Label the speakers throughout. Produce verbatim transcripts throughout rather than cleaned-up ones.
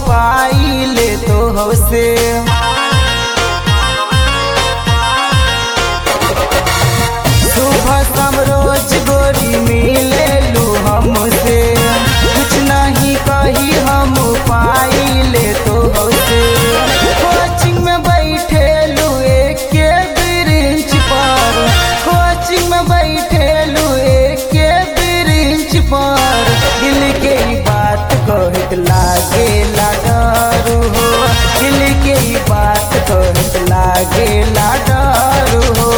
Speaker 1: पाइले तो हो से सुबह शाम रोज गोरी मिले लू हमसे कुछ नहीं कही हम पाइले तो हो से कोचिंग में बैठे लू एक के ब्रिंच पर कोचिंग में बैठे लू एक के ब्रिंच पर दिल के बात कहत लागे डरू हो दिल के बात कहत लागे डरू हो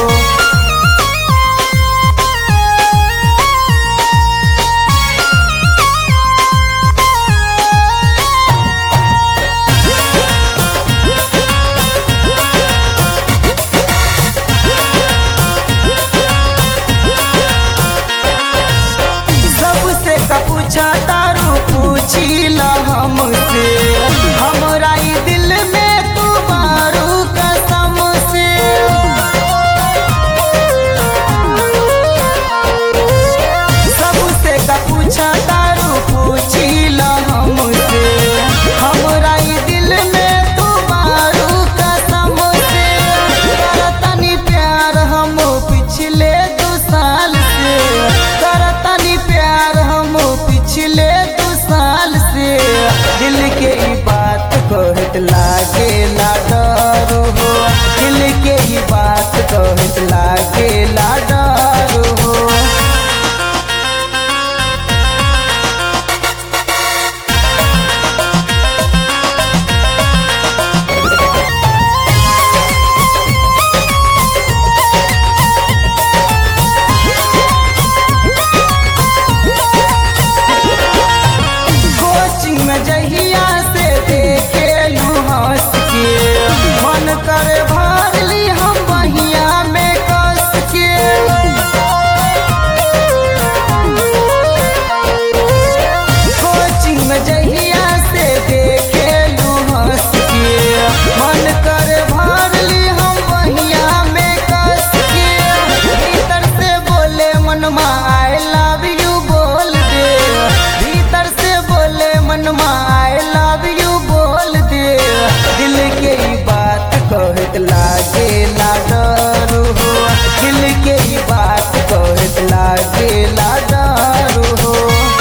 Speaker 1: पूछा तारू पूछीला हमसे हमरा ई दिल में तू मारू कसम से सबसे का पूछा तारू पूछीला हमसे हमरा ई दिल में तू मारू कसम से करतनी प्यार हम पिछले दो साल से करतनी प्यार हम पिछले दो साल से दिल के ही बात कहत लागे डरू हो दिल के ही बात कहत लागे डरू हो जहिया से देखे लू हंस के मन करे भरली हम बहिया में कस के कोचिंग में जहिया से देखे लू हंस के मन करे भरली हम बहिया में कस के भीतर से बोले मनमा आई लव यू बोल दे भीतर से बोले मनमा आई लव यू बोल दे दिल के ही बात कहत लागे डरू हो दिल के ही बात कहत लागे डरू हो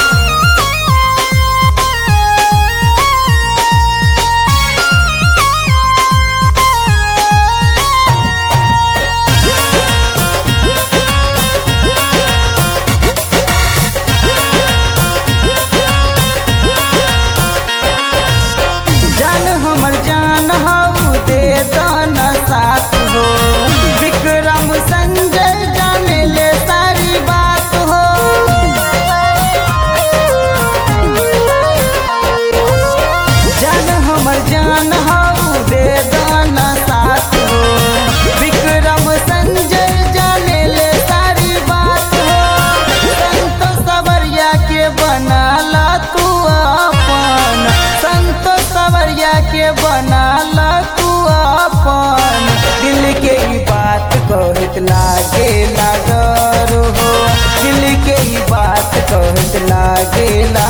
Speaker 1: जान हमर जान हो दे दाना साथ हो विक्रम संजय जाने ले सारी बात हो जान हमर जान हो दे दाना साथ हो विक्रम संजय जाने ले सारी बात हो संतो सवरिया के बनाला तू अपन संतो सवरिया के बनाला तू अपन दिल के ही बात कहत लागे डरू हो दिल के ही बात कहत लागे